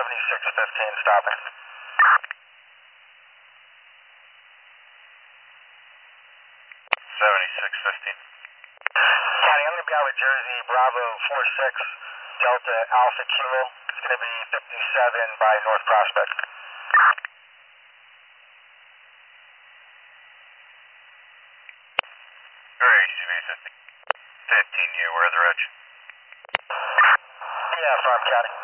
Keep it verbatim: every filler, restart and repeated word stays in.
seventy-six fifteen, stopping. seventy-six fifteen. County, I'm going to be out with Jersey, Bravo four six, Delta Alpha Kilo. It's going to be fifty-seven by North Prospect. Very C V fifteen. fifteen, you, where are the roads? Yeah, Farm County.